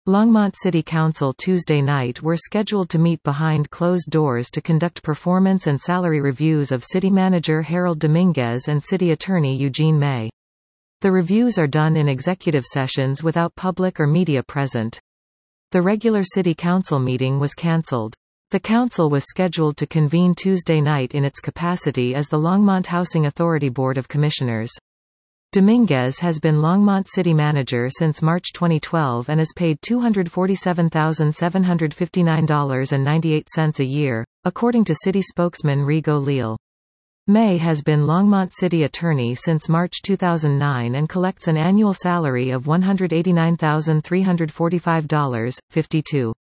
Longmont City Council Tuesday night were scheduled to meet behind closed doors to conduct performance and salary reviews of City Manager Harold Dominguez and City Attorney Eugene May. The reviews are done in executive sessions without public or media present. The regular City Council meeting was cancelled. The council was scheduled to convene Tuesday night in its capacity as the Longmont Housing Authority Board of Commissioners. Dominguez has been Longmont City Manager since March 2012 and is paid $247,759.98 a year, according to city spokesman Rigo Leal. May has been Longmont City Attorney since March 2009 and collects an annual salary of $189,345.52.